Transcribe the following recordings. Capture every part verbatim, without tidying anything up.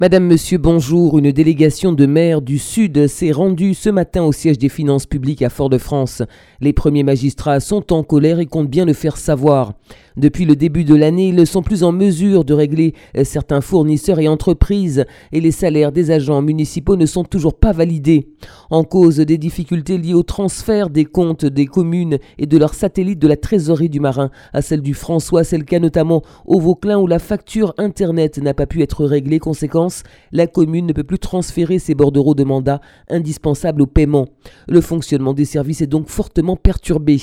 Madame, Monsieur, bonjour. Une délégation de maires du Sud s'est rendue ce matin au siège des finances publiques à Fort-de-France. Les premiers magistrats sont en colère et comptent bien le faire savoir. Depuis le début de l'année, ils ne sont plus en mesure de régler certains fournisseurs et entreprises et les salaires des agents municipaux ne sont toujours pas validés. En cause des difficultés liées au transfert des comptes des communes et de leurs satellites de la trésorerie du Marin à celle du François. C'est le cas notamment au Vauclin où la facture Internet n'a pas pu être réglée. Conséquence, la commune ne peut plus transférer ses bordereaux de mandat indispensables au paiement. Le fonctionnement des services est donc fortement perturbé.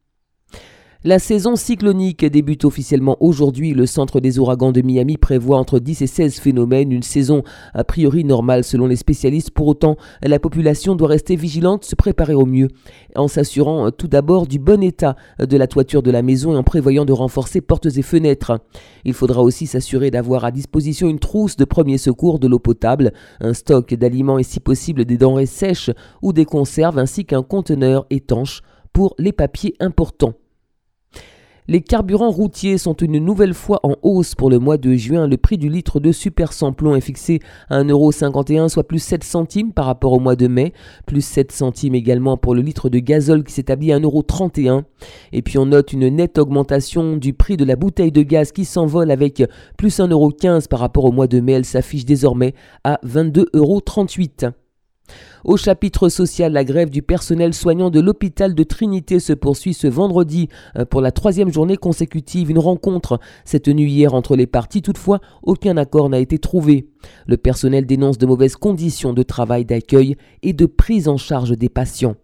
La saison cyclonique débute officiellement aujourd'hui. Le centre des ouragans de Miami prévoit entre dix et seize phénomènes. Une saison a priori normale selon les spécialistes. Pour autant, la population doit rester vigilante, se préparer au mieux en s'assurant tout d'abord du bon état de la toiture de la maison et en prévoyant de renforcer portes et fenêtres. Il faudra aussi s'assurer d'avoir à disposition une trousse de premiers secours, de l'eau potable, un stock d'aliments et si possible des denrées sèches ou des conserves ainsi qu'un conteneur étanche pour les papiers importants. Les carburants routiers sont une nouvelle fois en hausse pour le mois de juin. Le prix du litre de super samplon est fixé à un euro cinquante et un, soit plus sept centimes par rapport au mois de mai. Plus sept centimes également pour le litre de gazole qui s'établit à un euro trente et un. Et puis on note une nette augmentation du prix de la bouteille de gaz qui s'envole avec plus un euro quinze par rapport au mois de mai. Elle s'affiche désormais à vingt-deux euros trente-huit. Au chapitre social, la grève du personnel soignant de l'hôpital de Trinité se poursuit ce vendredi pour la troisième journée consécutive. Une rencontre s'est tenue hier entre les parties. Toutefois, aucun accord n'a été trouvé. Le personnel dénonce de mauvaises conditions de travail, d'accueil et de prise en charge des patients.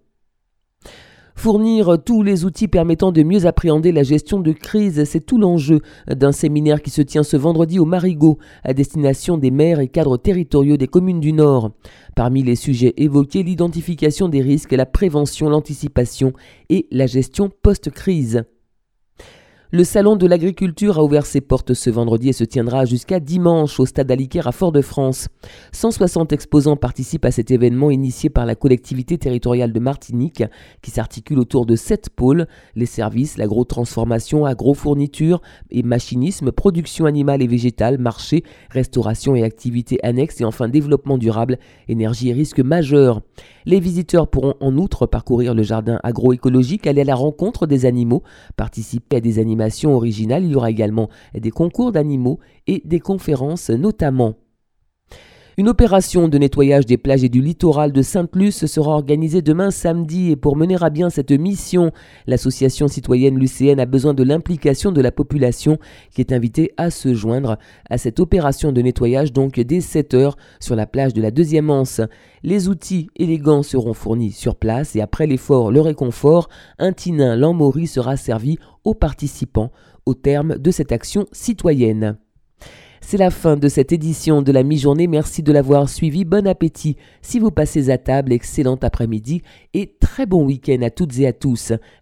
Fournir tous les outils permettant de mieux appréhender la gestion de crise, c'est tout l'enjeu d'un séminaire qui se tient ce vendredi au Marigot à destination des maires et cadres territoriaux des communes du Nord. Parmi les sujets évoqués, l'identification des risques, la prévention, l'anticipation et la gestion post-crise. Le salon de l'agriculture a ouvert ses portes ce vendredi et se tiendra jusqu'à dimanche au stade Aliquer à Fort-de-France. cent soixante exposants participent à cet événement initié par la collectivité territoriale de Martinique qui s'articule autour de sept pôles, les services, l'agro-transformation, agro-fourniture et machinisme, production animale et végétale, marché, restauration et activités annexes et enfin développement durable, énergie et risques majeurs. Les visiteurs pourront en outre parcourir le jardin agroécologique, aller à la rencontre des animaux, participer à des animations originales. Il y aura également des concours d'animaux et des conférences notamment. Une opération de nettoyage des plages et du littoral de Sainte-Luce sera organisée demain samedi et pour mener à bien cette mission, l'association citoyenne lucéenne a besoin de l'implication de la population qui est invitée à se joindre à cette opération de nettoyage donc dès sept heures sur la plage de la Deuxième Anse. Les outils et les gants seront fournis sur place et après l'effort, le réconfort, un tinin lamourie sera servi aux participants au terme de cette action citoyenne. C'est la fin de cette édition de la mi-journée. Merci de l'avoir suivi. Bon appétit si vous passez à table. Excellent après-midi et très bon week-end à toutes et à tous.